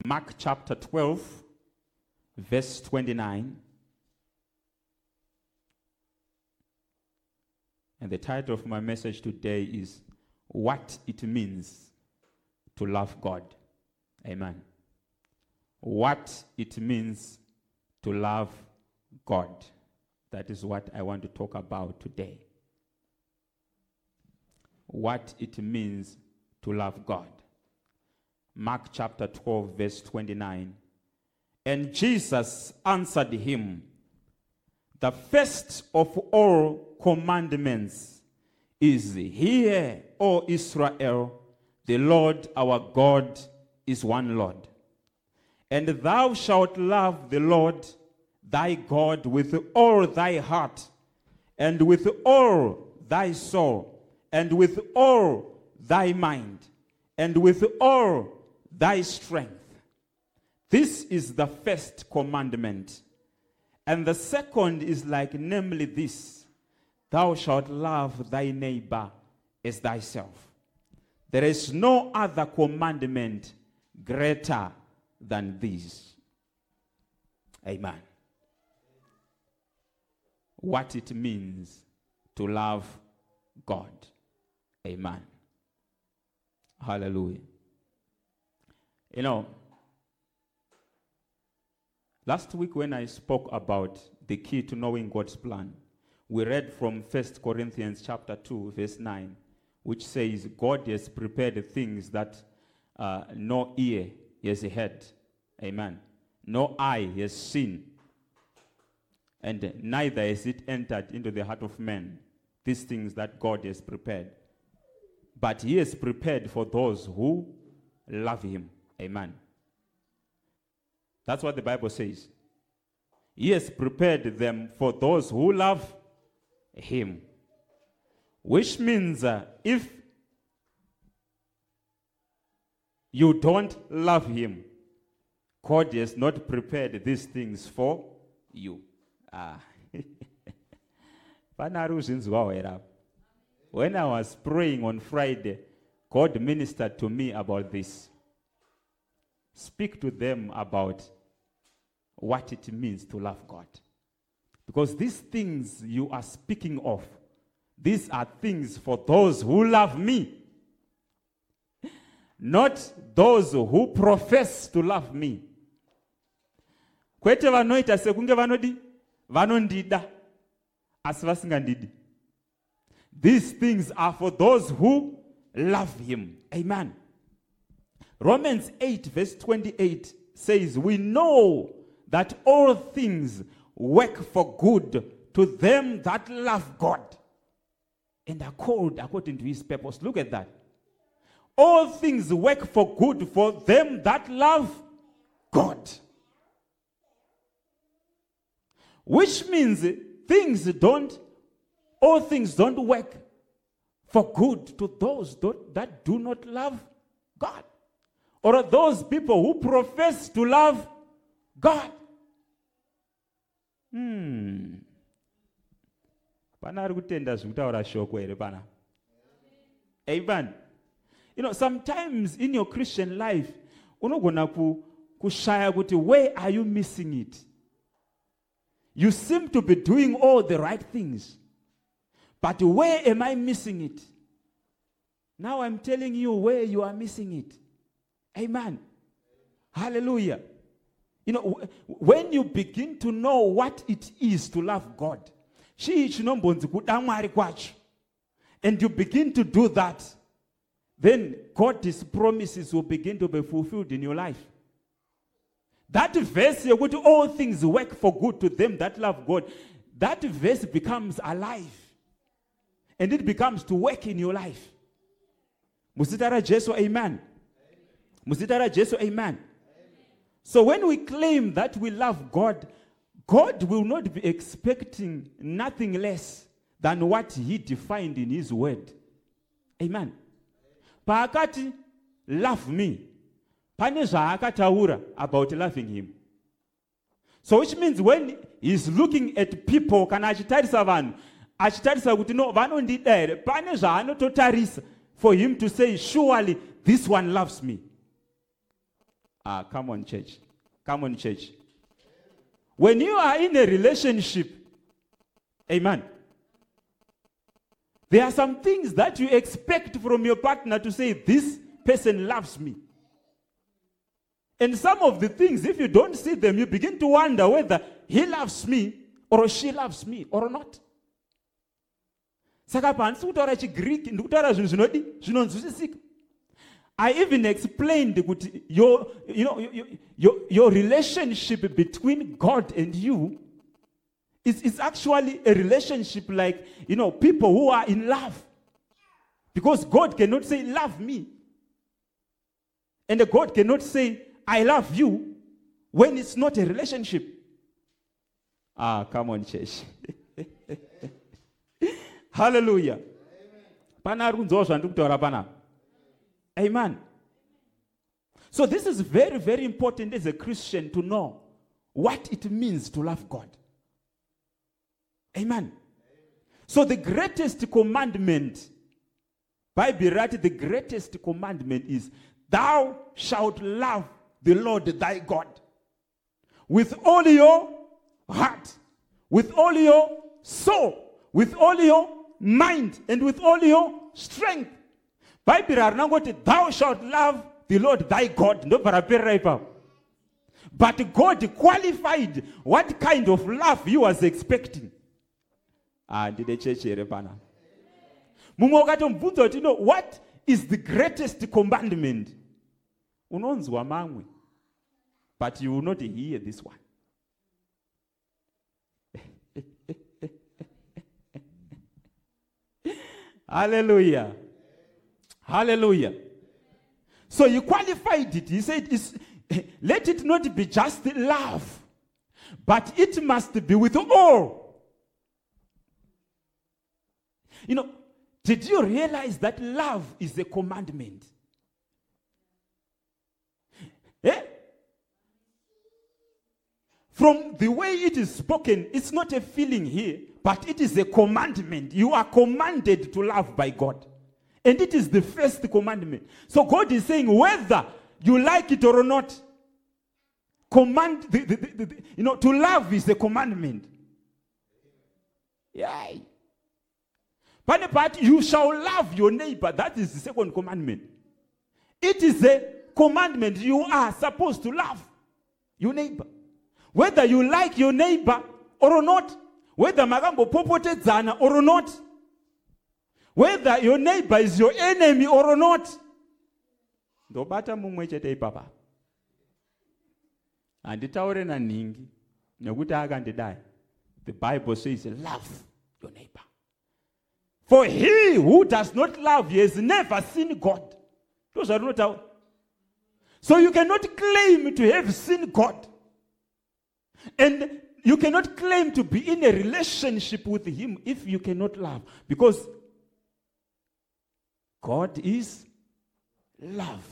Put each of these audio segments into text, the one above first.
Mark chapter 12, verse 29. And the title of my message today is What It Means to Love God. Amen. What it means to love God. That is what I want to talk about today. What it means to love God. Mark chapter 12, verse 29. And Jesus answered him, the first of all commandments is, Hear, O Israel, the Lord our God is one Lord. And thou shalt love the Lord thy God with all thy heart, and with all thy soul, and with all thy mind, and with all thy strength. This is the first commandment. And the second is like, namely this, thou shalt love thy neighbor as thyself. There is no other commandment greater than this. Amen. What it means to love God. Amen. Hallelujah. You know, last week when I spoke about the key to knowing God's plan, we read from 1 Corinthians chapter 2, verse 9, which says, God has prepared things that no ear has heard. Amen. No eye has seen. And neither has it entered into the heart of man, these things that God has prepared. But he has prepared for those who love him. Amen. That's what the Bible says. He has prepared them for those who love him. Which means if you don't love him, God has not prepared these things for you. When I was praying on Friday, God ministered to me about this. Speak to them about what it means to love God. Because these things you are speaking of, these are things for those who love me. Not those who profess to love me. Kwete vanoita sekunge vanondida asi vasingandidi. These things are for those who love him. Amen. Romans 8 verse 28 says, we know that all things work for good to them that love God and are called according to his purpose. Look at that. All things work for good for them that love God. Which means all things don't work for good to those that do not love God. Or those people who profess to love God. Amen. You know, sometimes in your Christian life, where are you missing it? You seem to be doing all the right things. But where am I missing it? Now I'm telling you where you are missing it. Amen. Hallelujah. You know, when you begin to know what it is to love God, and you begin to do that, then God's promises will begin to be fulfilled in your life. That verse, all things work for good to them that love God, that verse becomes alive. And it becomes to work in your life. Musitara Jesu, amen. Musitara Jesu, amen. So when we claim that we love God, God will not be expecting nothing less than what he defined in his word. Amen. Paakati, love me. Pane zvaakataura about loving him. So which means when he's looking at people, kana achitarisa vanhu, achitarisa kuti no vanondida here, pane zvaanototarisa for him to say, surely this one loves me. Come on, church. Come on, church. When you are in a relationship, amen, there are some things that you expect from your partner to say, this person loves me. And some of the things, if you don't see them, you begin to wonder whether he loves me or she loves me or not. Saka pansi kutaura chiGreek ndikutaura zvinhu zvinodi zvinonzwisisika. I even explained that your relationship between God and you is actually a relationship like, people who are in love. Because God cannot say, love me. And God cannot say, I love you, when it's not a relationship. Come on, church. Hallelujah. Amen. So this is very, very important as a Christian to know what it means to love God. Amen. So the greatest commandment, Bible writes, the greatest commandment is, thou shalt love the Lord thy God with all your heart, with all your soul, with all your mind, and with all your strength. Bible ranangoti, thou shalt love the Lord thy God. But God qualified what kind of love he was expecting. Did the church here? What is the greatest commandment? Unonzwa mamwe, but you will not hear this one. Hallelujah. Hallelujah. So he qualified it. He said, let it not be just love, but it must be with all. Did you realize that love is a commandment? From the way it is spoken, it's not a feeling here, but it is a commandment. You are commanded to love by God. And it is the first commandment. So God is saying, whether you like it or not, to love is a commandment. Yeah. But you shall love your neighbor. That is the second commandment. It is a commandment. You are supposed to love your neighbor. Whether you like your neighbor or not, whether magambo popotedzana or not, whether your neighbor is your enemy or not. Ndobata mumwe chete ipapa. Anditaure na ningi nekuti akandidai. The Bible says, love your neighbor. For he who does not love you has never seen God. Those are not out. So you cannot claim to have seen God. And you cannot claim to be in a relationship with him if you cannot love. Because God is love.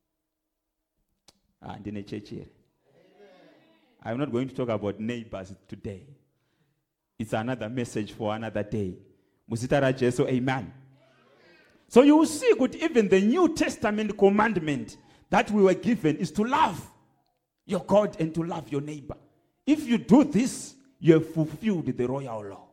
And in a church here. I'm not going to talk about neighbors today. It's another message for another day. Musitara Jesu, amen. So you will see that even the New Testament commandment that we were given is to love your God and to love your neighbor. If you do this, you have fulfilled the royal law.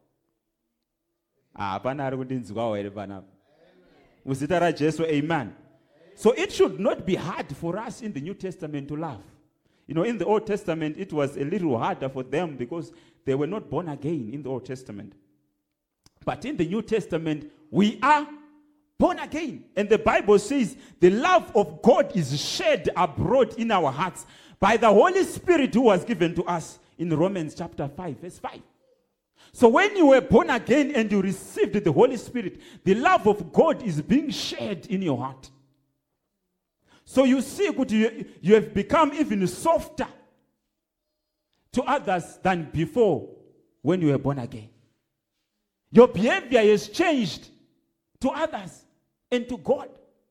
Musitara Jesu, amen. So it should not be hard for us in the New Testament to love. In the Old Testament, it was a little harder for them because they were not born again in the Old Testament. But in the New Testament, we are born again. And the Bible says the love of God is shed abroad in our hearts by the Holy Spirit who was given to us in Romans chapter 5, verse 5. So when you were born again and you received the Holy Spirit, the love of God is being shed in your heart. So you see, you have become even softer to others than before when you were born again. Your behavior has changed to others and to God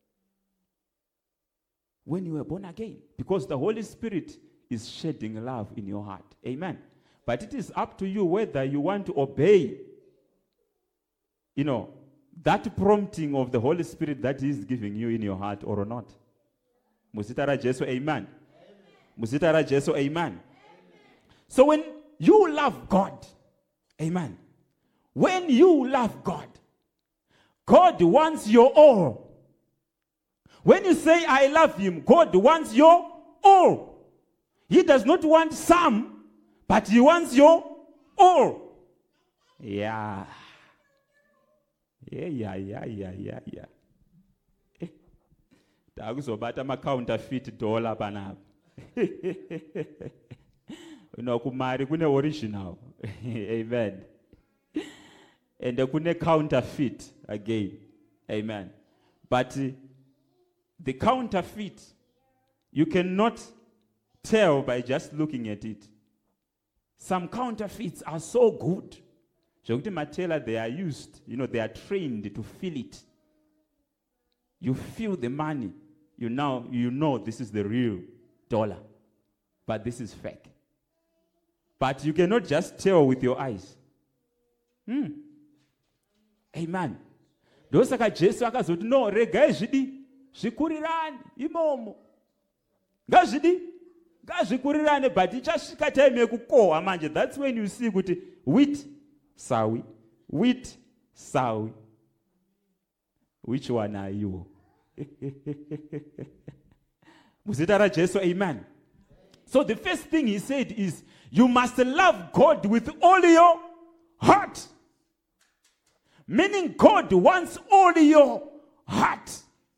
when you were born again, because the Holy Spirit is shedding love in your heart. Amen. But it is up to you whether you want to obey, that prompting of the Holy Spirit that He is giving you in your heart or not. Musitara Jesu, amen. Muzita ra Jesu, amen. So when you love God, amen. When you love God, God wants your all. When you say, I love him, God wants your all. He does not want some, but he wants your all. Yeah. Yeah. Takuzobata ma counterfeit dollar panapa. Kumari kune original. Amen. And kune counterfeit again. Amen. But the counterfeit, you cannot tell by just looking at it. Some counterfeits are so good. They are used, they are trained to feel it. You feel the money. You know this is the real dollar. But this is fake. But you cannot just tell with your eyes. Amen. Those are Jesu akazoti no rega ezvidi zvikurirane imomo. Ngazvikurirane but ichasvika time yekukohwa manje. That's when you see kuti wheat sawi. Which one are you? Muzita ra Jesu, amen. So the first thing he said is, you must love God with all your heart. Meaning God wants all your heart.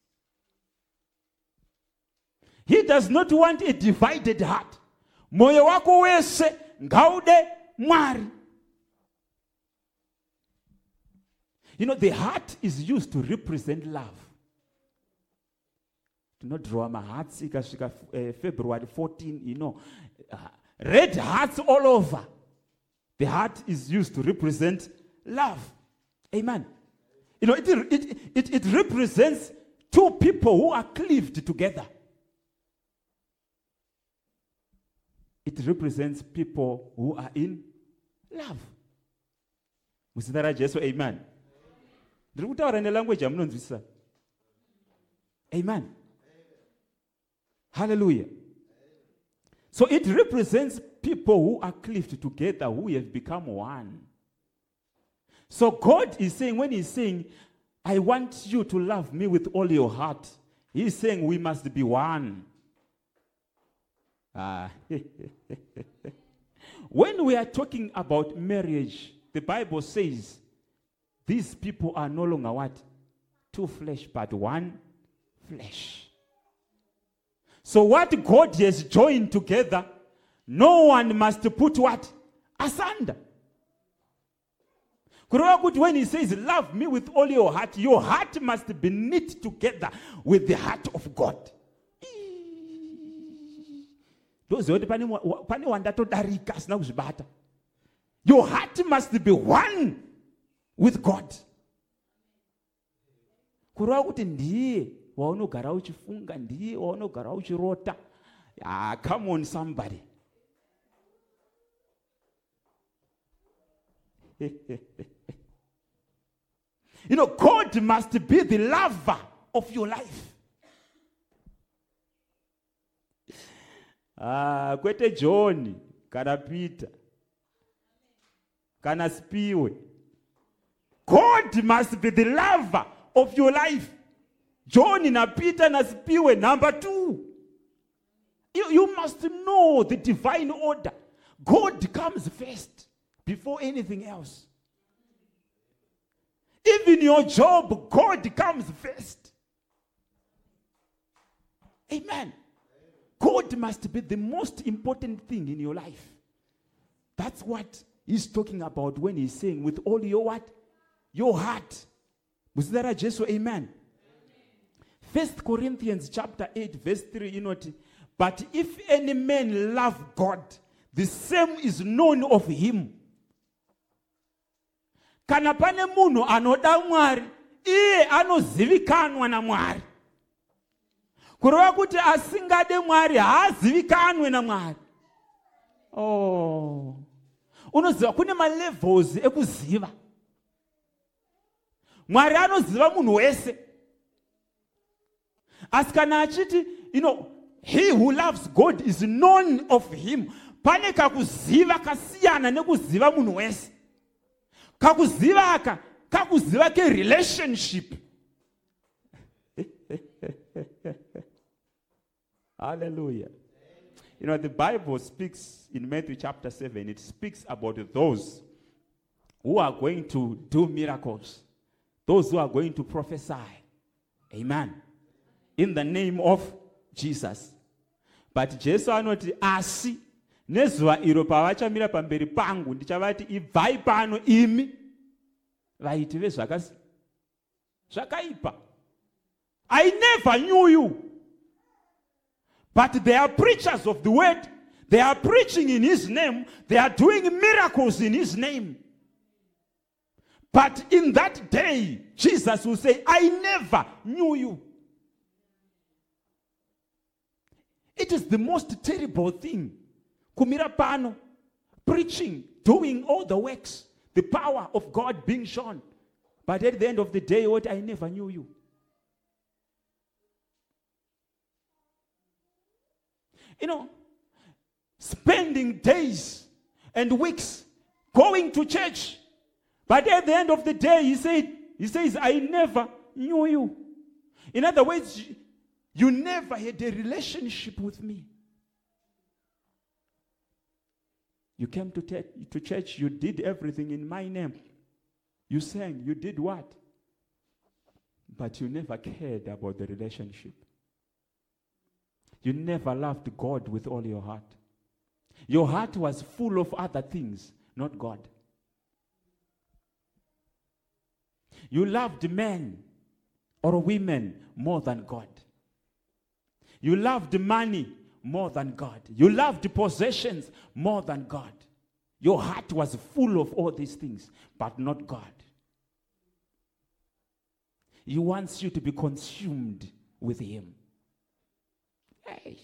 He does not want a divided heart. Moyo wako wese ngaude Mwari. The heart is used to represent love. Do not draw my hearts. February 14, red hearts all over. The heart is used to represent love. Amen. It represents two people who are cleaved together. It represents people who are in love. Musitara Jesu, amen. Amen. Hallelujah. So it represents people who are cleaved together, who have become one. So God is saying, when he's saying, I want you to love me with all your heart, he's saying we must be one. When we are talking about marriage, the Bible says, these people are no longer what? Two flesh, but one flesh. So what God has joined together, no one must put what? Asunder. When he says, love me with all your heart must be knit together with the heart of God. Your heart must be one with God. Come on, somebody. God must be the lover of your life. Kwete John, kana Peter, kana Spiwe. God must be the lover of your life. John na Peter na Spiwe, number 2. You must know the divine order. God comes first before anything else. Even your job, God comes first. Amen. God must be the most important thing in your life. That's what he's talking about when he's saying with all your what? Your heart. Muzidara Jesu, amen. 1 Corinthians chapter 8 verse 3, but if any man love God, the same is known of him. Kana pane munhu anoda Mwari, iye anozivikanwa na Mwari. Kureva kuti asingade Mwari haazivikanwe na Mwari. Unoziva kune ma-levels ekuziva. Mwari anoziva munhu wese. Asi kana achiti, He who loves God is known of him. Pane kakuziva kasiyana nekuziva munhu wese. Kakuziva aka, kakuziva ke relationship. Hallelujah. You know, the Bible speaks in Matthew chapter 7, it speaks about those who are going to do miracles, those who are going to prophesy. Amen. In the name of Jesus. But Jesu anoti asi nezuva iro pavachamira pamberi pangu ndichavati ibvai pano imi vaiti vezvakaipa. I never knew you. But they are preachers of the word. They are preaching in his name. They are doing miracles in his name. But in that day, Jesus will say, I never knew you. It is the most terrible thing. Kumira pano, preaching, doing all the works, the power of God being shown. But at the end of the day, what? I never knew you. You know, spending days and weeks going to church. But at the end of the day, he says, I never knew you. In other words, you never had a relationship with me. You came to church, you did everything in my name. You sang, you did what? But you never cared about the relationship. You never loved God with all your heart. Your heart was full of other things, not God. You loved men or women more than God. You loved money more than God. You loved possessions more than God. Your heart was full of all these things, but not God. He wants you to be consumed with him. Hey.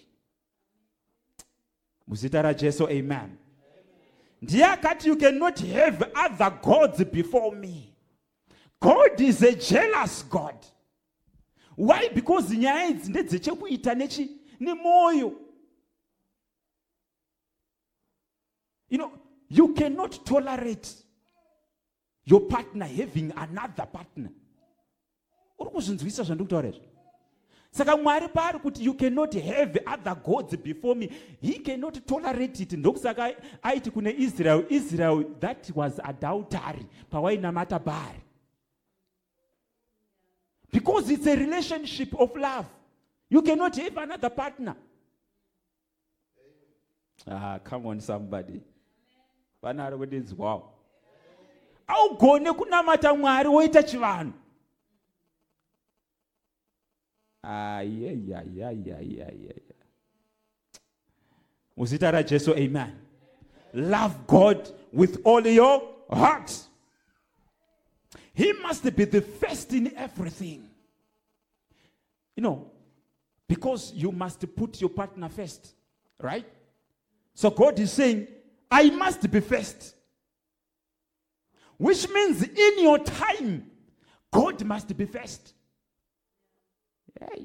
Muzita Jesu, amen. Ndiakati, you cannot have other gods before me. God is a jealous God. Why? Because nyaya idzi ndedzechekuita nemoyo. You know, you cannot tolerate your partner having another partner. Saka Mwari pari kuti you cannot have other gods before me. He cannot tolerate it. Ndokusaka aiti kune Israel, that was adultery. Pawainamata bari. Because it's a relationship of love. You cannot have another partner. Come on, somebody. Wow. Augone kunamata Mwari woita chivanhu. Uzita Jesu, amen. Love God with all your heart. He must be the first in everything. You know, because you must put your partner first, right? So God is saying, I must be first. Which means in your time, God must be first. Yes.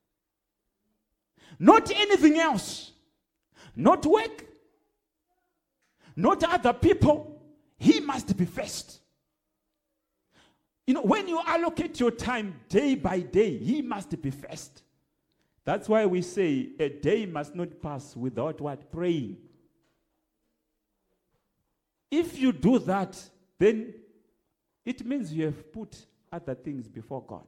Not anything else. Not work. Not other people. He must be first. You know, when you allocate your time day by day, he must be first. That's why we say a day must not pass without what? Praying. If you do that, then it means you have put other things before God.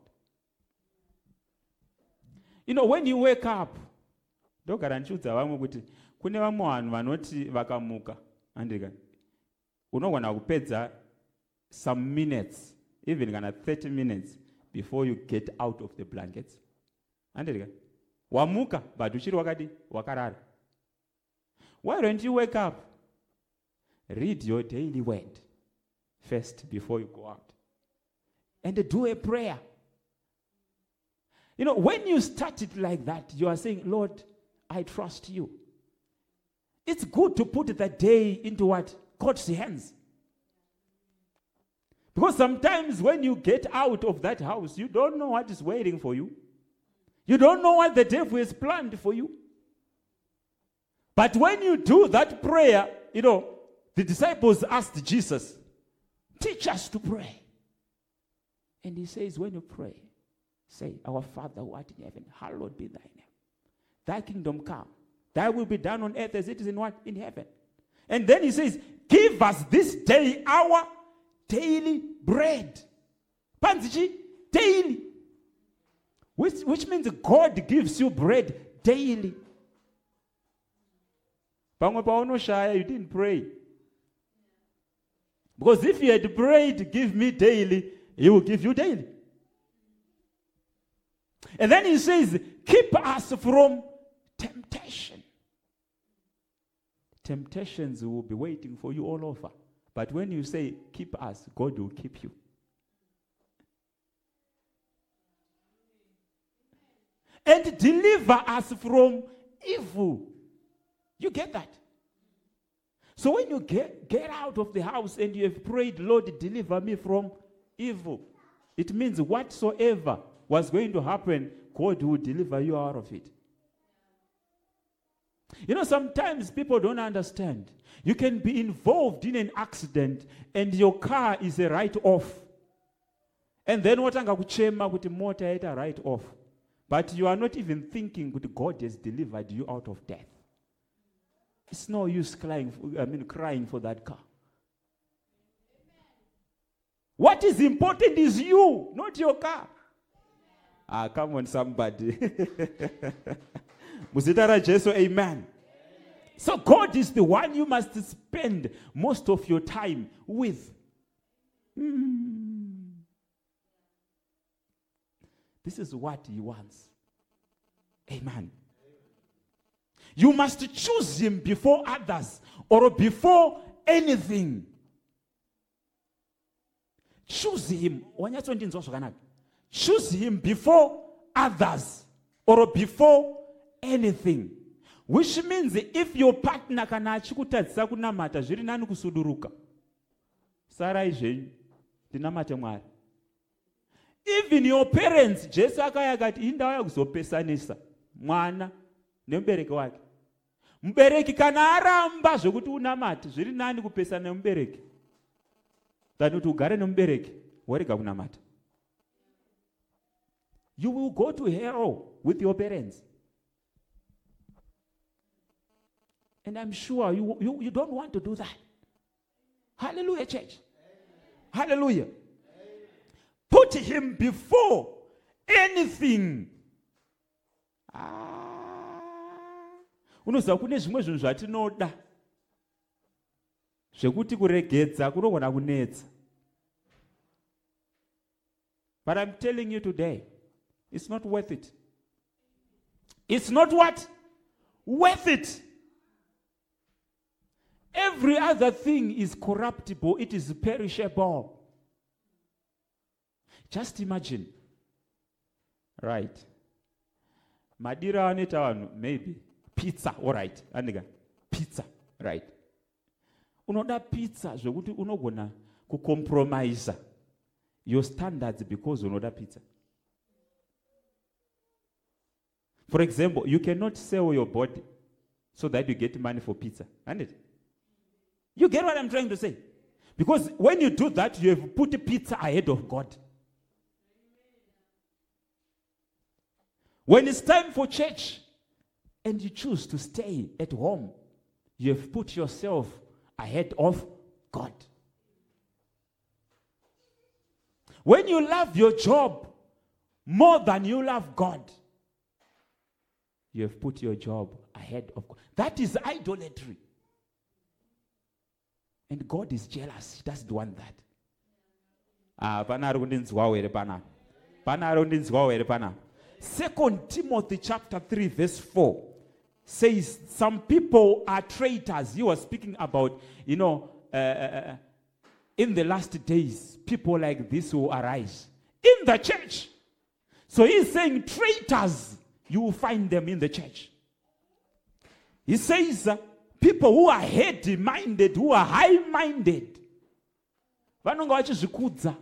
You know, when you wake up, ndogaranchudza vamwe kuti kune vamwe vanhu vanoti vakamuka andika unogona kupedza some minutes, even kana 30 minutes before you get out of the blankets. Andika wamuka but uchiri wakati wakarara. Why don't you wake up? Read your daily word first before you go out. And do a prayer. You know, when you start it like that, you are saying, Lord, I trust you. It's good to put the day into what? God's hands. Because sometimes when you get out of that house, you don't know what is waiting for you. You don't know what the devil has planned for you. But when you do that prayer, the disciples asked Jesus, teach us to pray. And he says, when you pray, say, our Father who art in heaven, hallowed be thy name. Thy kingdom come. Thy will be done on earth as it is in what? In heaven. And then he says, give us this day our daily bread. Panzichi, daily. Which means God gives you bread daily. You didn't pray. Because if you had prayed, give me daily, he will give you daily. And then he says, keep us from temptation. Temptations will be waiting for you all over. But when you say, keep us, God will keep you. And deliver us from evil. You get that? So when you get out of the house and you have prayed, Lord, deliver me from evil, it means whatsoever was going to happen, God will deliver you out of it. Sometimes people don't understand. You can be involved in an accident and your car is a write-off. And then watanga kuchema kuti mota yaita write-off. But you are not even thinking that God has delivered you out of death. It's no use crying for that car. What is important is you, not your car. Come on, somebody. Musitara Jesu, amen. So God is the one you must spend most of your time with. This is what he wants. Amen. You must choose him before others or before anything. Choose him. Choose him before others or before anything. Which means if your partner kana achikutadzisa kunamata zviri nani kusuduruka. Sarai zvenyu ndinamate Mwari. Even your parents, Jesu akaya akati indauya kuzopesanisa mwana nemubereki wake. Mubereki kana aramba zvokuti unamate zviri nani kupesana nemubereki than kuti ugare nemubereki worega kunamata. You will go to hell with your parents. And I'm sure you don't want to do that. Hallelujah, church. Hallelujah. Put him before anything. Unoziva kune zvimwe zvinhu zvatinoda zvekuti kuregedza kunogona kunetsa. But I'm telling you today, it's not worth it. It's not what? Worth it. Every other thing is corruptible. It is perishable. Just imagine. Right. Madira aneta maybe. Pizza, all right. Aniga. Pizza, right. Unoda pizza, zvokuti unogona kucompromise your standards because unoda pizza. For example, you cannot sell your body so that you get money for pizza. Isn't it? You get what I'm trying to say? Because when you do that, you have put pizza ahead of God. When it's time for church and you choose to stay at home, you have put yourself ahead of God. When you love your job more than you love God, you have put your job ahead of God. That is idolatry. And God is jealous. He doesn't want that. 2 Timothy chapter 3 verse 4 says some people are traitors. He was speaking about, in the last days, people like this will arise in the church. So he's saying traitors, you will find them in the church. He says people who are heady-minded, who are high-minded, vanonga vachizvikudza.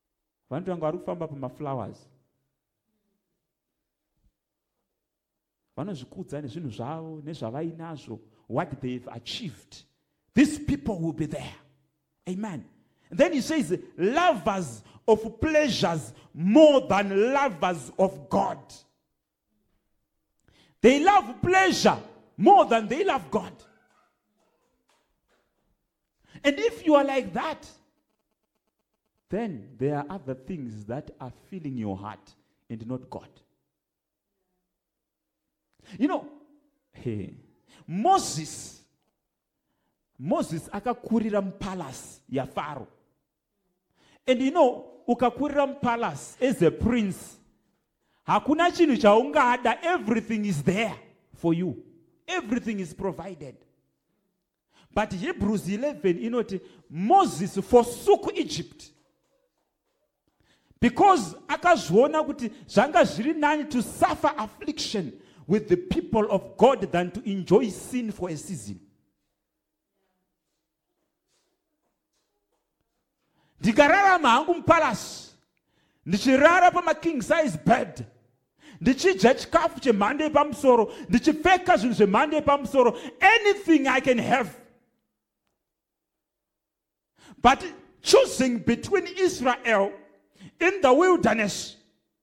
Vantu vanga vari kufamba pamaflowers. vanozvikudza nezvinhu zvavo nezvavainazvo, what they've achieved. These people will be there. Amen. And then he says, lovers of pleasures more than lovers of God. They love pleasure more than they love God. And if you are like that, then there are other things that are filling your heart and not God. You know, Moses akakurira mpalace ya Pharaoh. And you know, ukakurira mpalace as a prince, hakuna chinhu chaungada, everything is there for you. Everything is provided. But Hebrews 11, you know, Moses forsook Egypt. Because akazviona kuti zvanga zviri nani to suffer affliction with the people of God than to enjoy sin for a season. Ndikararama hangu mpalace, ndichirara pama king size bed, ndichidya chikafu chemhando yepamusoro, ndichipfeka zvinhu zvemhando yepamusoro, anything I can have. But choosing between Israel in the wilderness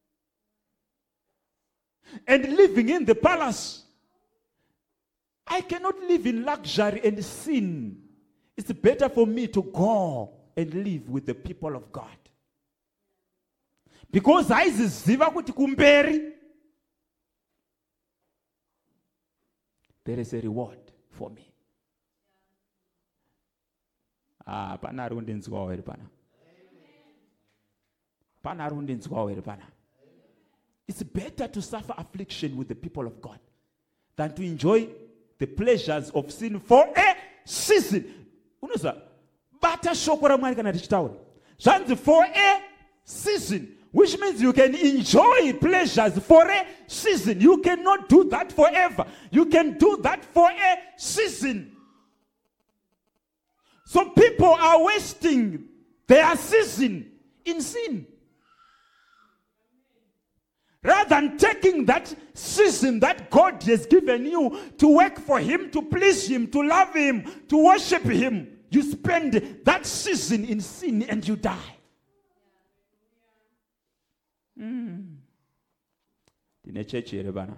and living in the palace, I cannot live in luxury and sin. It's better for me to go and live with the people of God. Because aiziziva kuti kumberi there is a reward for me. Pana rundinzwawo eri pana. Pana rundinzwawo eri pana. It's better to suffer affliction with the people of God than to enjoy the pleasures of sin for a season. Unoza bata shoko ramwari kana tichitaura. Zvanzi for a season, which means you can enjoy pleasures for a season. You cannot do that forever. You can do that for a season. So people are wasting their season in sin. Rather than taking that season that God has given you to work for Him, to please Him, to love Him, to worship Him, you spend that season in sin and you die. Tine chechi here bana.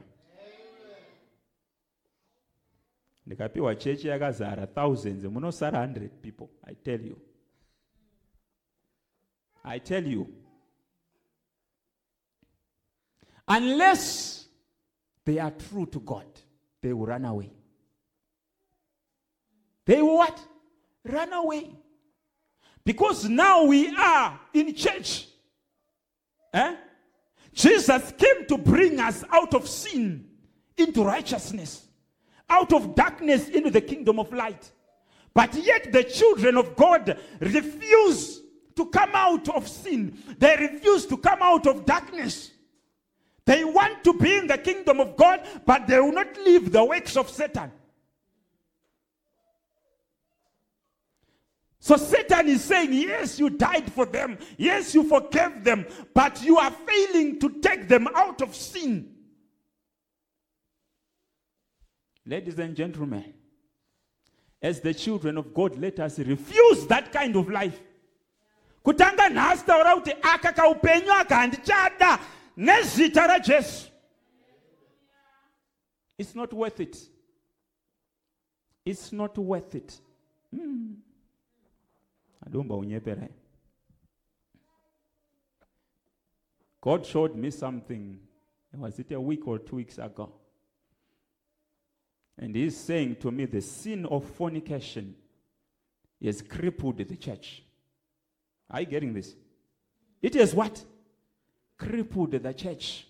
Ndikapiwa chechi yakazara thousands, munosara 100 people. I tell you. Unless they are true to God, they will run away. They will what? Run away. Because now we are in church. Jesus came to bring us out of sin into righteousness, out of darkness into the kingdom of light. But yet the children of God refuse to come out of sin. They refuse to come out of darkness. They want to be in the kingdom of God, but they will not leave the works of Satan. So Satan is saying, yes, you died for them. Yes, you forgave them. But you are failing to take them out of sin. Ladies and gentlemen, as the children of God, let us refuse that kind of life. Kutanga nhasi taura kuti aka kaupenyu aka handichada nezita raJesu. It's not worth it. It's not worth it. God showed me something. Was it a week or 2 weeks ago? And He's saying to me, the sin of fornication has crippled the church. Are you getting this? It has what? Crippled the church.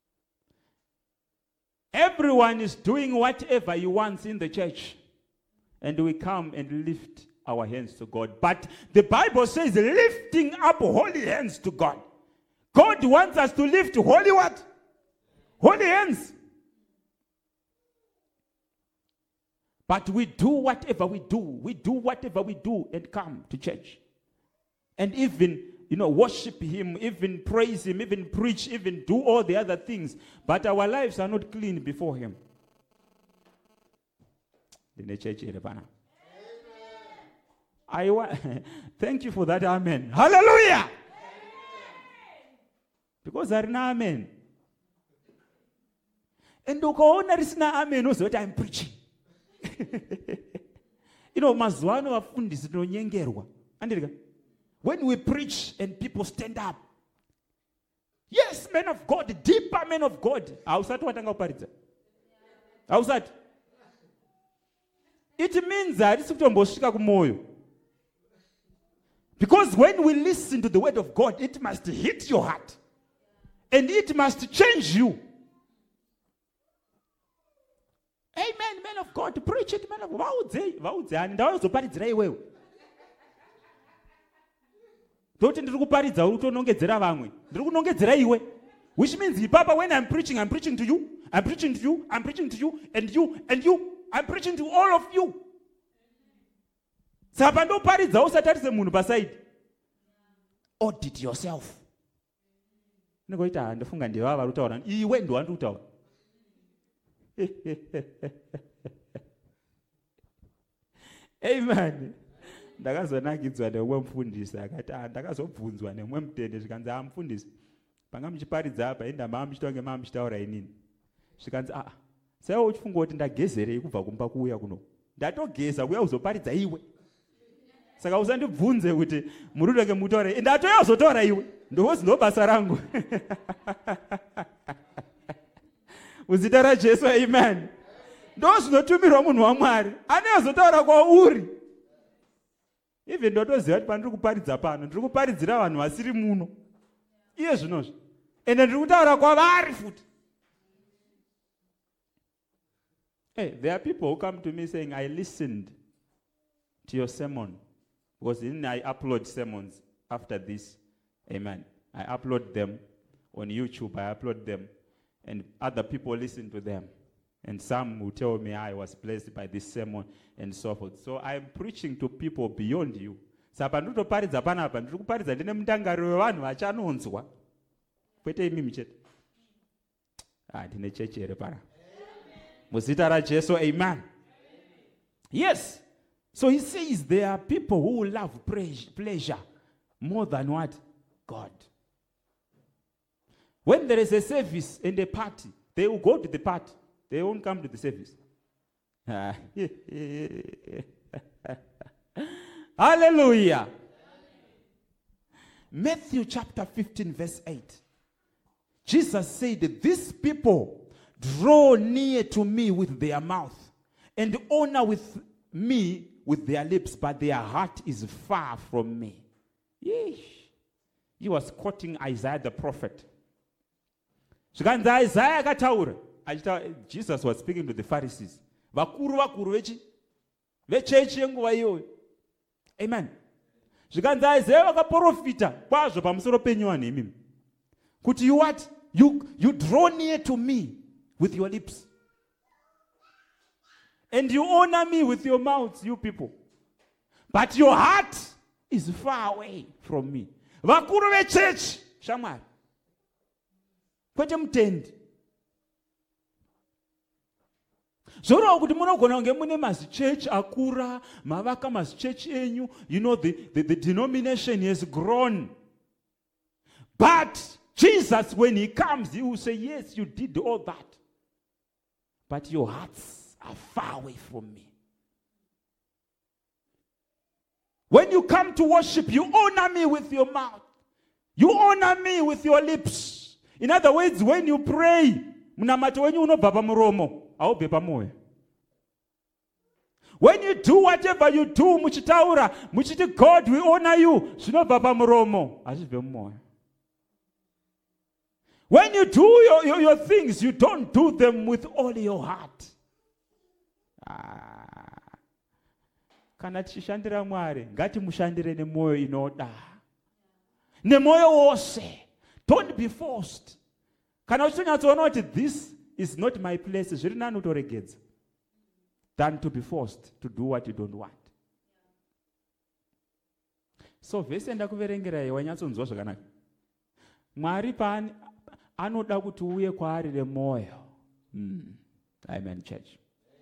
Everyone is doing whatever he wants in the church. And we come and lift our hands to God. But the Bible says lifting up holy hands to God. God wants us to lift holy what? Holy hands. But we do whatever we do. We do whatever we do and come to church. And even worship him, even praise him, even preach, even do all the other things. But our lives are not clean before him. In the church, thank you for that, amen. Hallelujah! Amen. Because there is no amen. And there is no amen, also what I'm preaching. Mazuano afundisi no nyengerwa. When we preach and people stand up, yes, men of God, deeper men of God. Ausat watanga uparidza. Ausat. It means that it's kutombosvika kumoyo. Because when we listen to the word of God, it must hit your heart. And it must change you. Amen, man of God, preach it, man of God. Which means, Papa, when I'm preaching to you, I'm preaching to you, I'm preaching to you, and you, I'm preaching to all of you. Audit yourself. Amen. Ndakazonakidzwa nemufundisi akati ndakazobvunzwa nemwemutende zvikanzi amufundisi panga muchiparidza apa enda mamuchitonge mamuchitaura inini zvikanzi saiwo uchifunga kuti ndagezerei kubva kumba kuuya kuno ndatogeza kuya uzoparidza iwe saka usandibvunze kuti muri kutonge mutaura ndatoya uzotaura iwe ndozi ndobasa rangu uzita raJesu amen ndozvinotumirwa munhu waMwari anozotaura kwauri. Even ndotoziva kuti pandiri kuparidza pano ndiri kuparidzira vanhu vasiri muno iye zvinozvo ende ndiri kutaura kwavari futi. Hey, there are people who come to me saying, I listened to your sermon, because then I upload sermons after this. Amen. I upload them on YouTube, I upload them, and other people listen to them. And some will tell me I was blessed by this sermon and so forth. So I'm preaching to people beyond you. Sapa ndotoparidza panapa ndiri kuparidza ndine mutangariro wevanhu vachanonzwa. Kwete imi chete. Ndine chechi here para. Muzita raJesu amen. Yes. So he says there are people who love pleasure more than what? God. When there is a service and a party, they will go to the party. They won't come to the service. Hallelujah. Matthew chapter 15 verse 8. Jesus said, these people draw near to me with their mouth and honor with me with their lips, but their heart is far from me. Yeesh. He was quoting Isaiah the prophet. Isaiah akataura. Jesus was speaking to the Pharisees. Vakuru vechechi yenguva iyoyo. Amen. Zvikanzi Isaiah vakaprofita kwazvo pamusoro penyu vanhu imimi. Kuti you what? You draw near to me with your lips. And you honor me with your mouths, you people. But your heart is far away from me. Vakuru vechechi shamwari. Kwete mutendi. Zoro kuti munogona kunge mune mazichechi akura, mavaka mazichechi enyu, the denomination has grown. But Jesus, when he comes, he will say, yes, you did all that. But your hearts are far away from me. When you come to worship, you honor me with your mouth. You honor me with your lips. In other words, when you pray, munamato wenyu unobva pamuromo. When you do whatever you do, muchitaura, muchiti God, we honor you. When you do your things, you don't do them with all your heart. Kana tishandira Mwari, ngati mushandire nemoyo inoda. Nemoyo wose. Don't be forced. Kana uchinatsoona kuti this is not my place, than to be forced to do what you don't want. So vhesi ndakuverengerai wanyatsonzwa zvakanaka. Mwari paani anoda kuti uye kwaari remwoyo. Amen, church.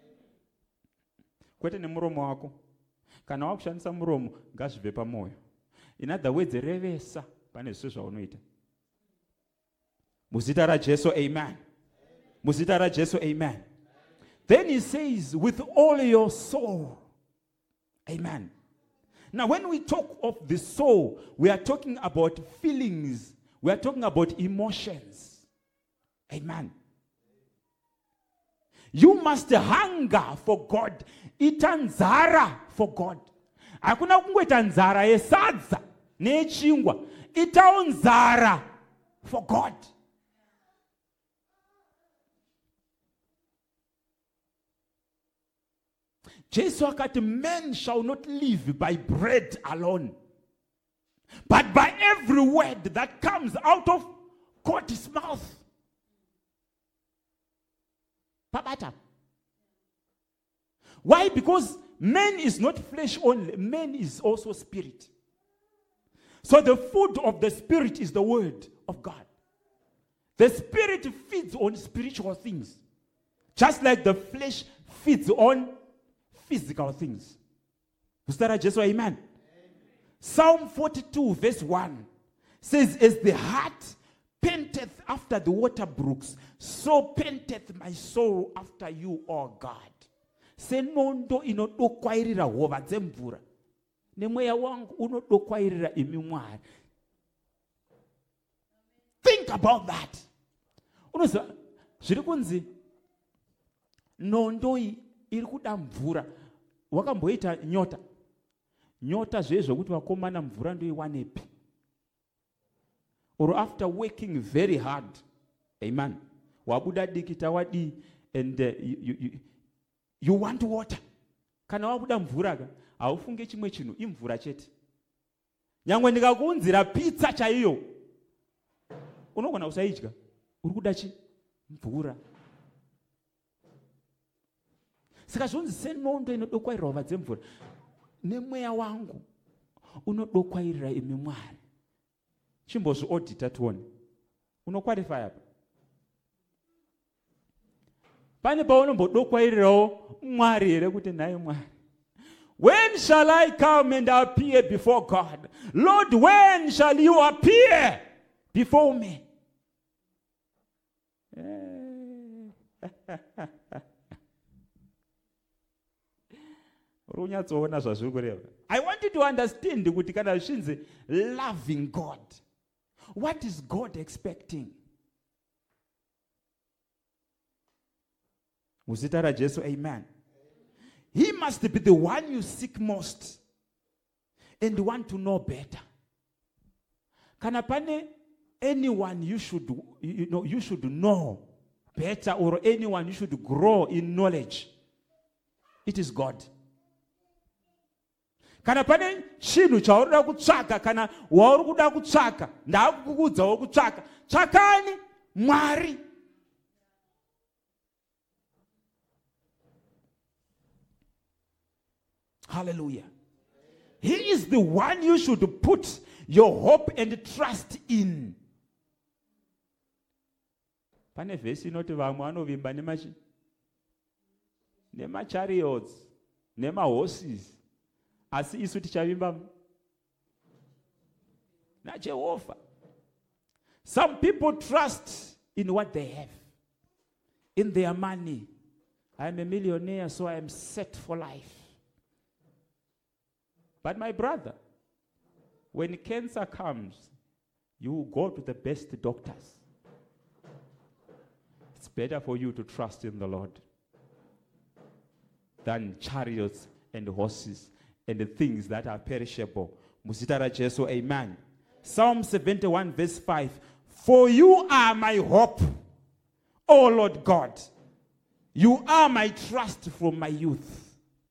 Kwete nemuromo wako. Kana wakushandisa muromo, ngazvibve pamwoyo. In other words, revesa pane zvese zvaunoita. Muzita raJesu, amen. Muzita raJesu, amen. Then he says, with all your soul. Amen. Now, when we talk of the soul, we are talking about feelings. We are talking about emotions. Amen. You must hunger for God. Ita nzara for God. Hakuna kungoita nzara yesadza nechingwa. Ita nzara for God. Jesus akati, man shall not live by bread alone, but by every word that comes out of God's mouth. Babata. Why? Because man is not flesh only, man is also spirit. So the food of the spirit is the word of God. The spirit feeds on spiritual things, just like the flesh feeds on physical things. Amen. Amen. Psalm 42 verse 1 says, as the heart panteth after the water brooks, so panteth my soul after you, O God. Senondo inodokwairira hova dzemvura, nemweya wangu unodokwairira imi Mwari. Think about that. Unoziva zviri kunzi nondo iri kuda mvura. Wakamboita nyota. Nyota zvezvo kuti vakomana mvura ndoiwanepi. Or after working very hard. Amen. Wabuda dikita wadi and you want water. Kana wabuda mvura ka haufunge chimwe chinhu imvura chete. Nyangwe ndikakuunzira pizza chaiyo unogona kusaidya. Uri kuda chi? Mvura. Saka zvonzi senondo inodokwairira hova dzemvura, nemweya wangu unodokwairira imi Mwari. Chimbozviodhita tuone. Unoqualify apa. Pane paunombodokwairirawo Mwari here kuti naye Mwari. When shall I come and appear before God? Lord, when shall you appear before me? I want you to understand kuti kana zvinzi loving God. What is God expecting? Muzita raJesu, amen. He must be the one you seek most and want to know better. Kana pane anyone you should know better, or anyone you should grow in knowledge, it is God. Kana pane chinhu chaurikuda kutsvaka, kana wauri kuda kutsvaka, ndakukuudzawo kutsvaka. Tsvakani Mwari. Hallelujah. He is the one you should put your hope and trust in. Pane vhesi inoti vamwe vanovimba nema-chariots, nema-horses. Asi isu tichavimba naJehovha. Some people trust in what they have, in their money. I am a millionaire, so I am set for life. But my brother, when cancer comes, you go to the best doctors. It's better for you to trust in the Lord than chariots and horses and the things that are perishable. Muzita raJesu, amen. Psalm 71 verse 5. For you are my hope, O Lord God. You are my trust from my youth.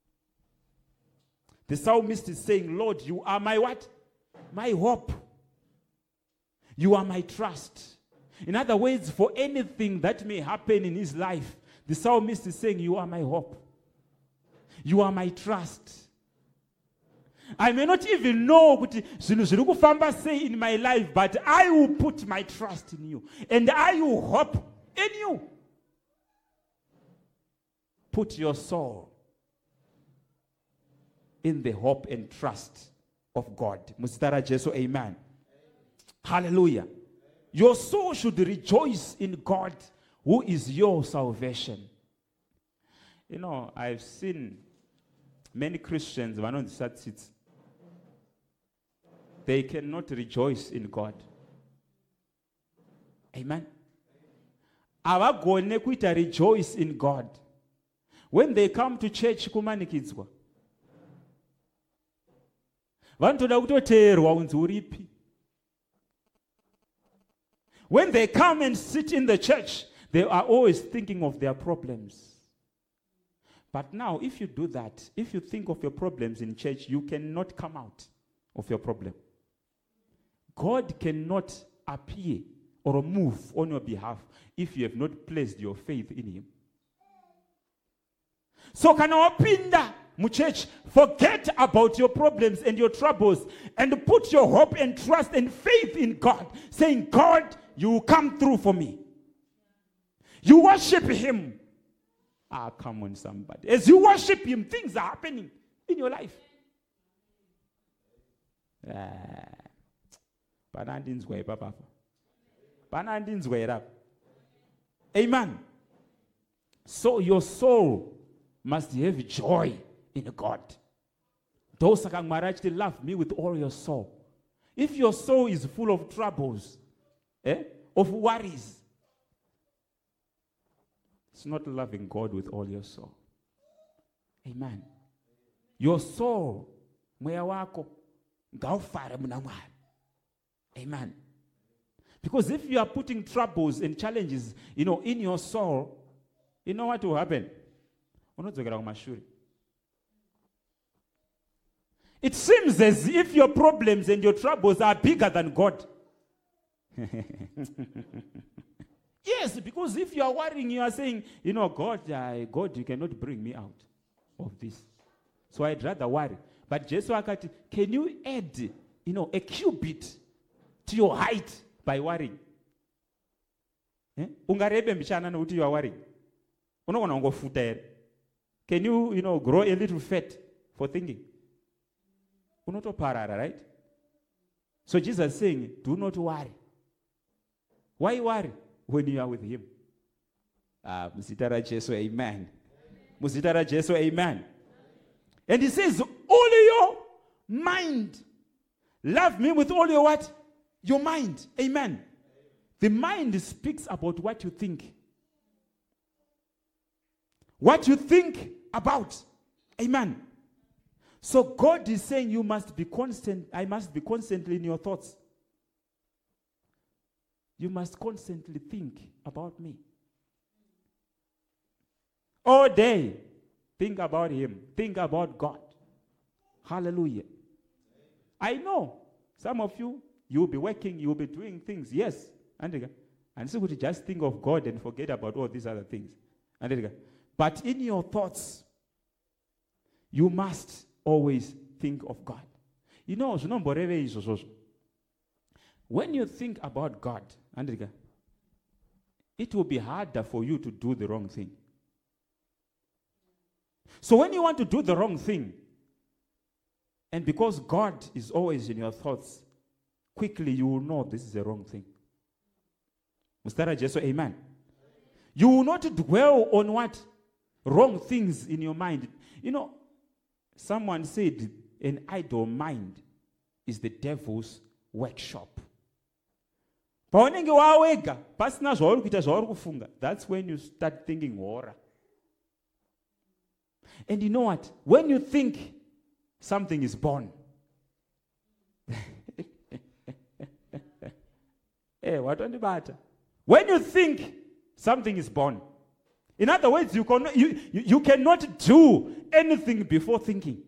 The psalmist is saying, Lord, you are my what? My hope. You are my trust. In other words, for anything that may happen in his life, the psalmist is saying, you are my hope. You are my trust. I may not even know kuti zvinhu zviri kufamba sei in my life, but I will put my trust in you. And I will hope in you. Put your soul in the hope and trust of God. Mustara Jesu, amen. Hallelujah. Your soul should rejoice in God, who is your salvation. You know, I've seen many Christians, they cannot rejoice in God. Amen. Avagone kuita rejoice in God. When they come to church kumanikidzwa, vanotoda kutoteerwa unzi uripi. When they come and sit in the church, they are always thinking of their problems. But now, if you do that, if you think of your problems in church, you cannot come out of your problem. God cannot appear or move on your behalf if you have not placed your faith in him. So kana wapinda mu church, forget about your problems and your troubles and put your hope and trust and faith in God, saying, God, you will come through for me. You worship him. Ah, come on, somebody. As you worship him, things are happening in your life. Amen. So your soul must have joy in God. Those who love me with all your soul. If your soul is full of troubles, of worries, it's not loving God with all your soul. Amen. Your soul, moya wako, ngaufare muna Mwari. Amen. Because if you are putting troubles and challenges, in your soul, you know what will happen? It seems as if your problems and your troubles are bigger than God. Yes, because if you are worrying, you are saying, God, you cannot bring me out of this. So I'd rather worry. But Jesus akati, can you add, a cubit to your height by worrying? Ungarebe mchana na uti you are worrying. Unaona ungofuta ere. Can you, grow a little fat for thinking? Unotoparara, right? So Jesus is saying, do not worry. Why worry when you are with him? Musitara Jesu, amen. Musitara Jesu, amen. And he says, all your mind. Love me with all your what? Your mind. Amen. The mind speaks about what you think. What you think about. Amen. So God is saying you must be constant. I must be constantly in your thoughts. You must constantly think about me. All day, think about him. Think about God. Hallelujah. I know some of you, you'll be working, you'll be doing things. Yes. And so would you just think of God and forget about all these other things. But in your thoughts, you must always think of God. When you think about God, it will be harder for you to do the wrong thing. So when you want to do the wrong thing, and because God is always in your thoughts, quickly you will know this is the wrong thing. Mustara Jesu, amen. You will not dwell on what? Wrong things in your mind. Someone said an idle mind is the devil's workshop. That's when you start thinking horror. And you know what? When you think something is born, when you think something is born, in other words, you cannot do anything before thinking.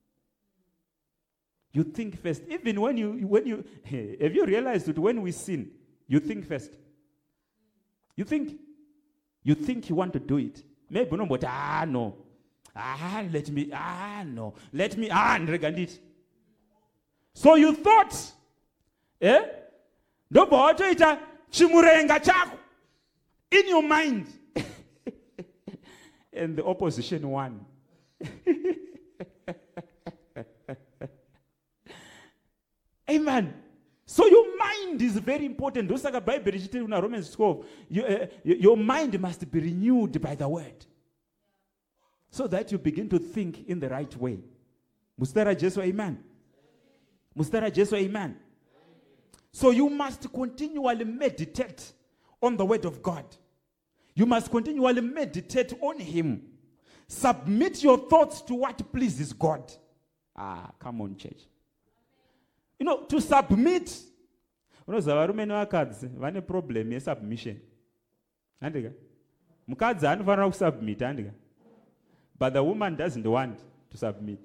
You think first. Even when you have you realized that when we sin, you think first. You think you want to do it. Maybe no, but no. Let me, no. Let me, regard it. So you thought, ndobva watoita chimurenga chako in your mind. And the opposition won. Amen. So your mind is very important. Dosaka Bible in Romans 12. Your mind must be renewed by the word, so that you begin to think in the right way. Mustara Jesu, amen. Mustara Jesu, amen. So you must continually meditate on the word of God. You must continually meditate on him. Submit your thoughts to what pleases God. Come on, church. You know, to submit. Varume nevakadzi vane problem yesubmission. Handika. Mukadzi anofanira kusubmit, handika. But the woman doesn't want to submit.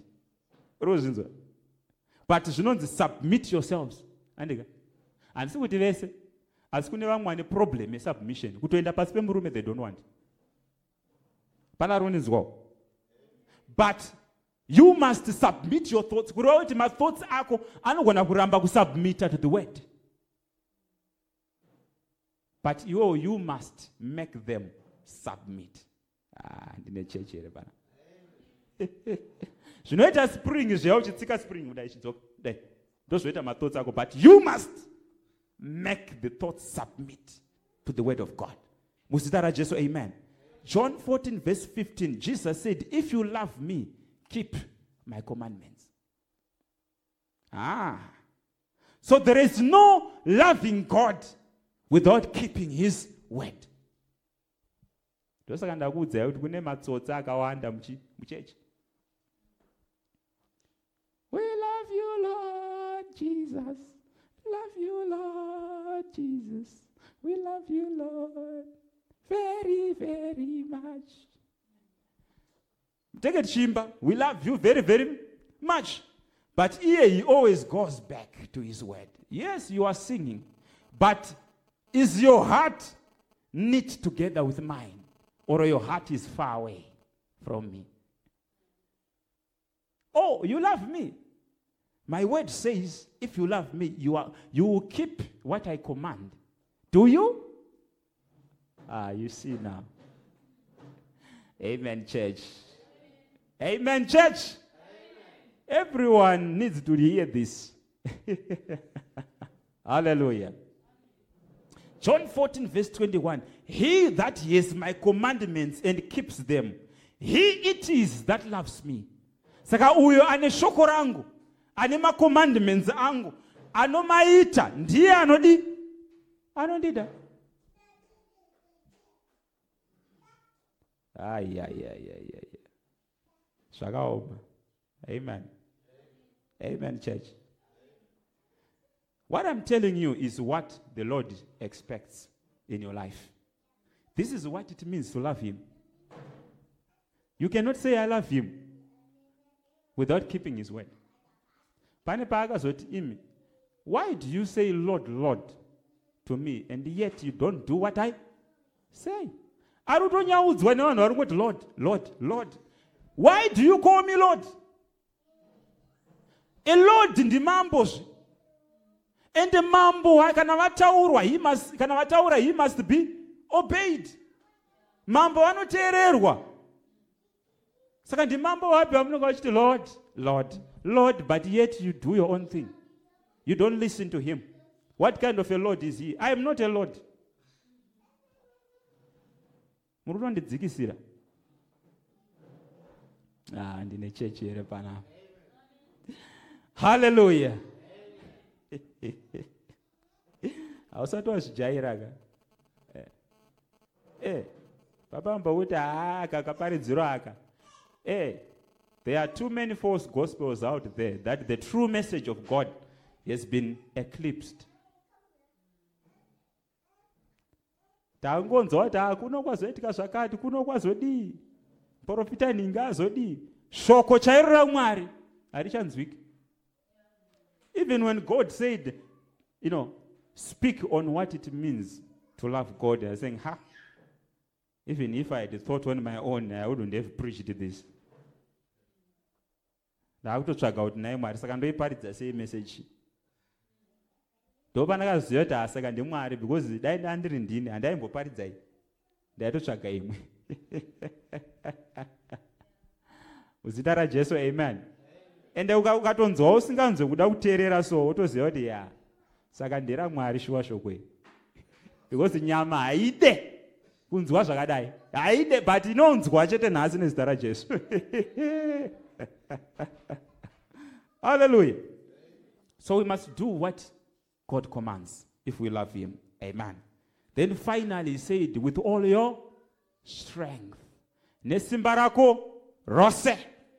But zvinonzi submit yourselves. Handika. Handisi kuti vese. Asi kune vamwe vane problem yesubmission. Kutoenda pasi pemurume they don't want. Panaronizwawo. But you must submit your thoughts. Kuti my thoughts ako anogona kuramba kusubmita to the word. But you must make them submit. Ndine church here bana. Zvinoita spring zveya uchitsika spring kudai chidzoka. Dai. Ndozvoita my thoughts ako, but you must make the thoughts submit to the word of God. Muzita ra Jesu, amen. John 14 verse 15, Jesus said, if you love me, keep my commandments. So there is no loving God without keeping his word. Ndosaka ndakuudza kuti kune matsotsi akawanda muchechi. We love you, Lord Jesus. Love you, Lord Jesus. We love you, Lord, very, very much. Take it, Shimba. We love you very, very much. But here he always goes back to his word. Yes, you are singing, but is your heart knit together with mine, or your heart is far away from me? Oh, you love me. My word says, if you love me, you will keep what I command. Do you? You see now. Amen, church. Amen, church. Amen. Everyone needs to hear this. Hallelujah. John 14 verse 21. He that hears my commandments and keeps them, he it is that loves me. Saka uyo ane shoko rangu, ane ma commandments angu, anomaita, ndiye anodida. Shakaoma. Amen. Amen, church. What I'm telling you is what the Lord expects in your life. This is what it means to love him. You cannot say I love him without keeping his word. Why do you say Lord, Lord to me, and yet you don't do what I say? Lord, Lord, Lord. Why do you call me Lord? A Lord in the mambos. And the mambo, he must be obeyed. Mambo anotererwa. Saka ndi mambo wapi amunogachiti Lord, Lord, Lord, but yet you do your own thing. You don't listen to him. What kind of a Lord is he? I am not a Lord. Ndine church here pana. Hallelujah. Ausati wazvijairaga. Baba mbauti kakaparidziro aka. There are too many false gospels out there that the true message of God has been eclipsed. Tangonzwa kuti kuno kwazoitika zvakati, kuno kwazodii. Profita ninga azodii. Shoko chairo raMwari harichanzwiki. Even when God said, speak on what it means to love God, they are saying, even if I had thought on my own, I wouldn't have preached this. Ndakutotsvaga kuti naye Mwari, saka ndoiparidza sei message. Ndopandakaziva kuti saka ndiMwari, because dai ndandiri ndini handaimboparidzai, ndaitotsvaga imwe. Muzita raJesu, amen. Ende ukatonzwa usinganzwe kuda kuteerera so wotoziva kuti ya saka ndera Mwari shuwa shokwe. Because nyama haide kunzwa zvakadai, haide, but inonzwa chete nhasi nezita raJesu. Hallelujah. So we must do what God commands if we love him. Amen. Then finally he said, with all your strength. Nesimba rako rose.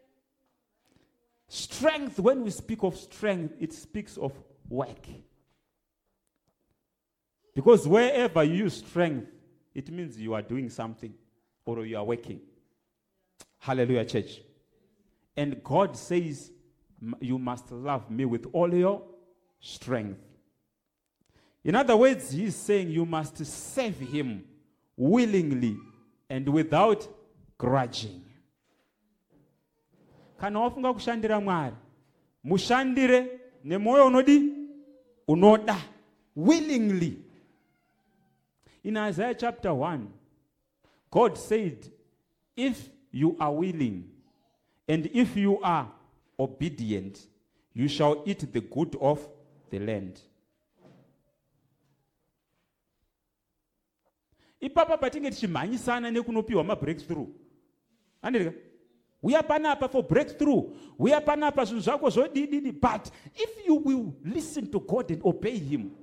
Strength, when we speak of strength, it speaks of work. Because wherever you use strength, it means you are doing something or you are working. Hallelujah, church. And God says, you must love me with all your strength. In other words, he is saying you must serve him willingly and without grudging. Kana wafunga kushandira Mwari, mushandire nemoyo unodi unoda, willingly. In Isaiah chapter 1, God said, if you are willing and if you are obedient, you shall eat the good of the land. Ipapa patinge tichimhanyisana nekunopiwa mabreakthrough. Andereka? We are panapa for breakthrough. We are panapa zvinhu zvako zvodididi. But if you will listen to God and obey him,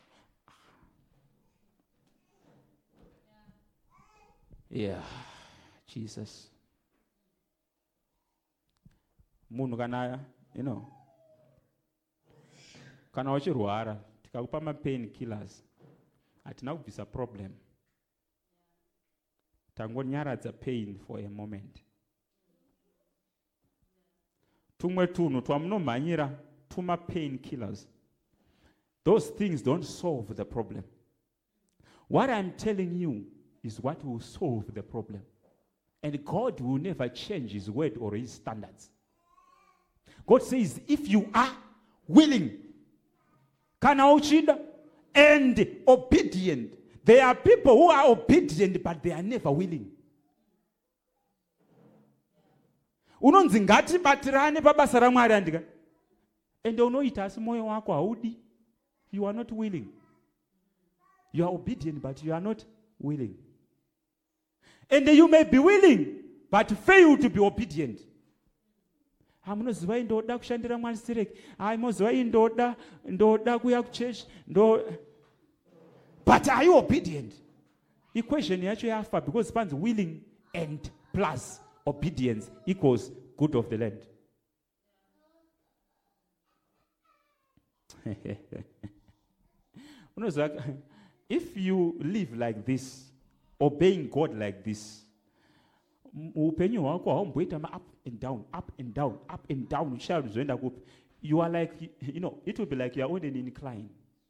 yeah, Jesus. Munhu kana, kana wachirwara, tikakupa ma-pain killers, hatina kubvisa problem. Tangonyaradza pain for a moment. Tumwe tunhu twamunomhanyira tuma-pain killers. Those things don't solve the problem. What I'm telling you is what will solve the problem. And God will never change his word or his standards. God says, if you are willing, kana uchida, and obedient. There are people who are obedient, but they are never willing. Unonzi ngati batirane pabasa ra Mwari andika. Ende unoita asi moyo wako haudi. You are not willing. You are obedient, but you are not willing. And you may be willing, but fail to be obedient. Hamunoziva ndoda kushandira Mwari stereki. Hamunoziva ndoda kuya kuchurch. But are you obedient? Equation yacho yafa because it willing and plus obedience equals good of the land. If you live like this, obeying God like this, up and down, up and down, up and down, you are like, it will be like you are on an incline.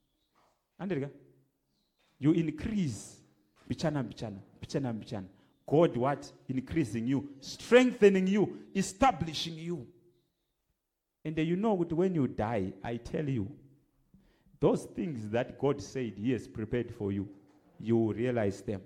You increase. Bichana. God what? Increasing you, strengthening you, establishing you. And then when you die, I tell you, those things that God said he has prepared for you, you will realize them.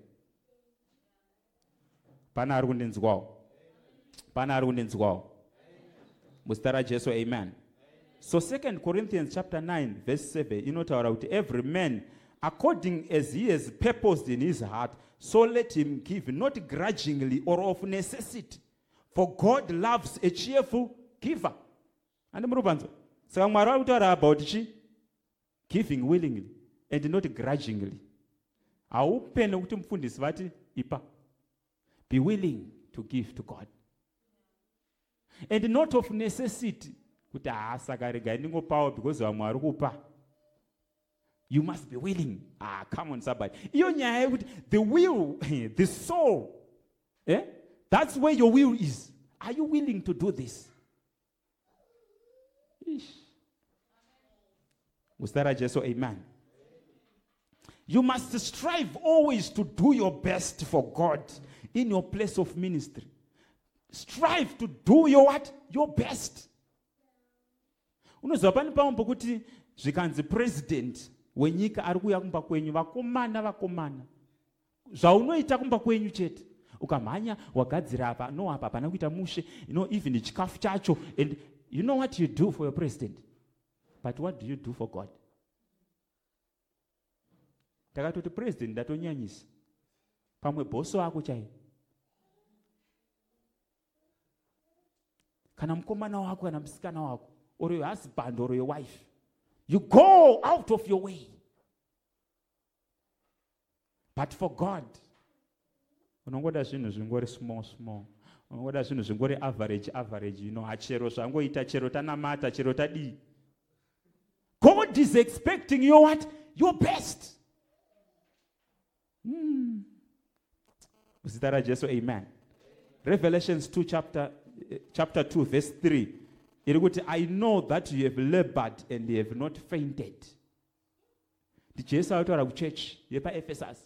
Mustara Jesu, amen. So 2 Corinthians chapter 9, verse 7, every man according as he has purposed in his heart, so let him give, not grudgingly or of necessity. For God loves a cheerful giver. And so about giving willingly and not grudgingly. Be willing to give to God. And not of necessity. Because you must be willing. Come on, somebody. The will, the soul. That's where your will is. Are you willing to do this? Mustara Jesu, amen. You must strive always to do your best for God in your place of ministry. Strive to do your what? Your best. Unoziva pani pamwe pokuti zvikanzi president wenyika ari kuuya kumba kwenyu, vakomana. Zvaunoita kumba kwenyu chete. Ukamhanya wagadzira apa, no apa hapana kuita mushe, even chikafu chacho, and you know what you do for your president. But what do you do for God? Takatoti president ndatonyanyisa. Pamwe boso wako chai. Kana mukomana wako kana musikana wako, or your husband or your wife, you go out of your way. But for God, unongoda zvinhu zvingori small. Unongoda zvinhu zvingori average, hachero zvangoita, chero tanamata, chero tadii. God is expecting your what? Your best. Zita ra Jesu, amen. Revelations 2 chapter 2 verse 3. I know that you have labored and you have not fainted. The Jesu autaura kuchurch yepa Ephesus.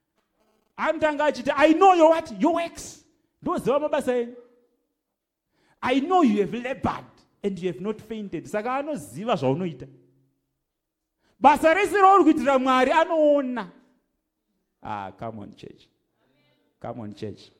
I know your what? Your works. Ndoziva mabasa enyu. I know you have labored and you have not fainted. Saka anoziva zvaunoita. Basa rese rauri kuitira Mwari anoona. Come on church. Come on church.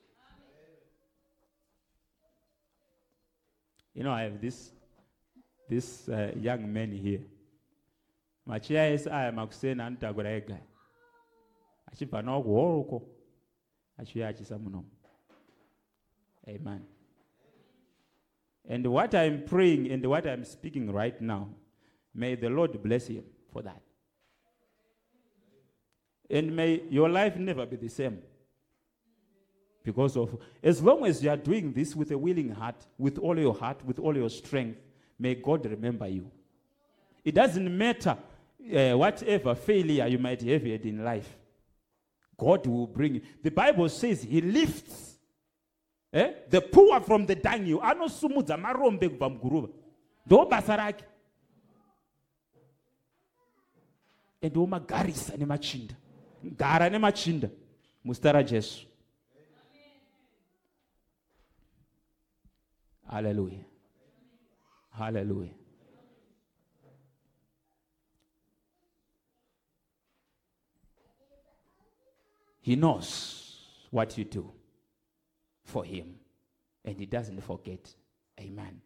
I have this young man here. Machia is I am akusena anotagura ega. Achibva nawo kuhoroko. Achiuya achisamuno. Amen. And what I'm praying and what I'm speaking right now, may the Lord bless him for that. And may your life never be the same. Because of, as long as you are doing this with a willing heart, with all your heart, with all your strength, may God remember you. It doesn't matter whatever failure you might have had in life. God will bring you. The Bible says he lifts the poor from the dunghill. Anosumudza marombe kubva muguruva. Ndo basa rake. And omagarisa nemachinda. Gara nemachinda. Muzita ra Jesu. Hallelujah. Hallelujah. He knows what you do for him, and he doesn't forget. Amen.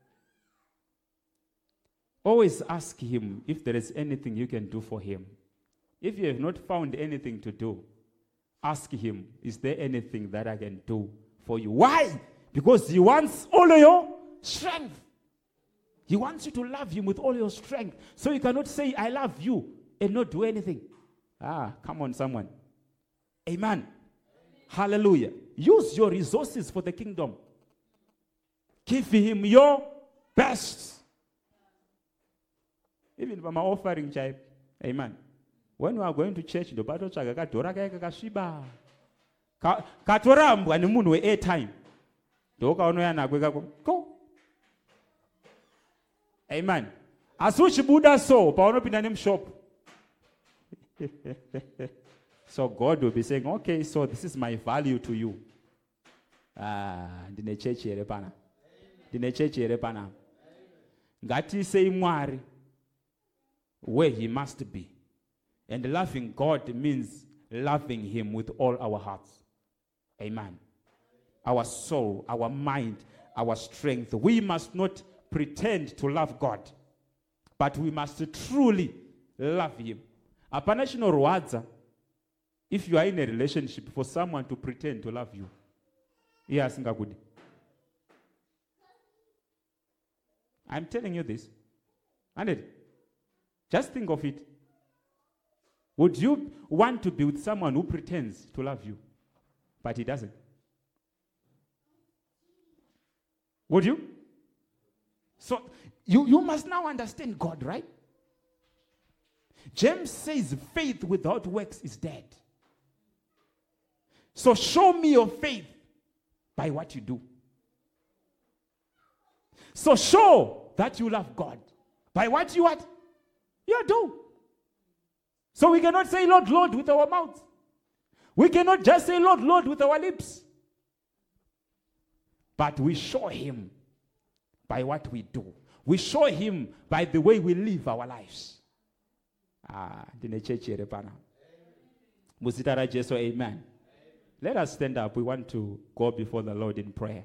Always ask him if there is anything you can do for him. If you have not found anything to do, ask him, is there anything that I can do for you? Why? Because he wants all of your strength. He wants you to love him with all your strength. So you cannot say, I love you, and not do anything. Come on, someone. Amen. Hallelujah. Use your resources for the kingdom. Give him your best. Even from my offering type. Amen. When we are going to church, the battle chaga kadora kaya kakashiba. Katorambwa ni munhu we airtime. Doka unoya nakwe kako. Go. Amen. Asuchi Buddha so paunopinda nemshop. So God will be saying, okay, so this is my value to you. Ndine church here pana. Ndine church here pana. Ngati say Mwari where he must be. And loving God means loving him with all our hearts. Amen. Our soul, our mind, our strength. We must not pretend to love God, but we must truly love him. Apana chinorwadza if you are in a relationship for someone to pretend to love you. Yes, ngakudi. I'm telling you this. And just think of it. Would you want to be with someone who pretends to love you, but he doesn't? Would you? So you must now understand God, right? James says faith without works is dead. So show me your faith by what you do. So show that you love God by what you what? You do. So we cannot say Lord, Lord with our mouths. We cannot just say Lord, Lord with our lips. But we show him by what we do. We show him by the way we live our lives. Dine church here, pana. Muzita ra Jesu, amen. Let us stand up. We want to go before the Lord in prayer.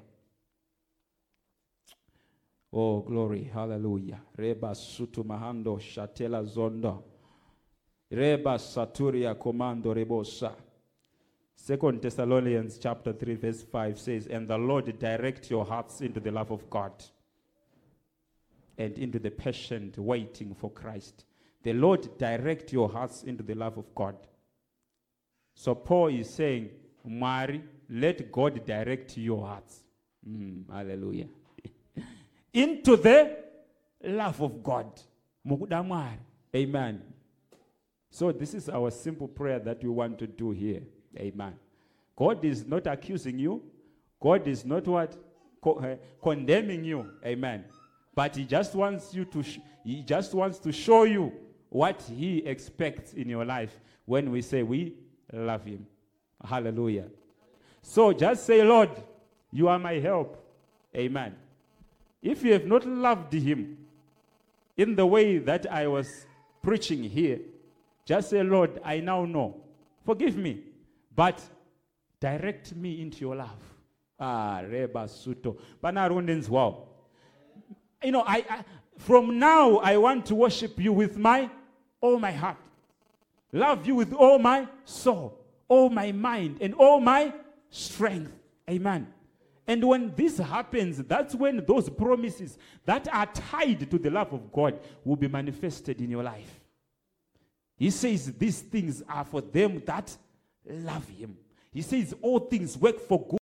Oh, glory. Hallelujah. Reba sutu mahando shatela zondo. Reba saturia komando rebosa. 2 Thessalonians chapter 3 verse 5 says, and the Lord direct your hearts into the love of God and into the patient waiting for Christ. The Lord direct your hearts into the love of God. So Paul is saying, Mary, let God direct your hearts. Hallelujah. Into the love of God. Amen. So this is our simple prayer that we want to do here. Amen. God is not accusing you. God is not what? Condemning you. Amen. But he just wants you to he just wants to show you what he expects in your life when we say we love him. Hallelujah. So just say, Lord, you are my help. Amen. If you have not loved him in the way that I was preaching here, just say, Lord, I now know. Forgive me. But direct me into your love. Reba Suto. Panarundins, wow. You know, I from now I want to worship you with all my heart. Love you with all my soul, all my mind, and all my strength. Amen. And when this happens, that's when those promises that are tied to the love of God will be manifested in your life. He says these things are for them that love him. He says all things work for good.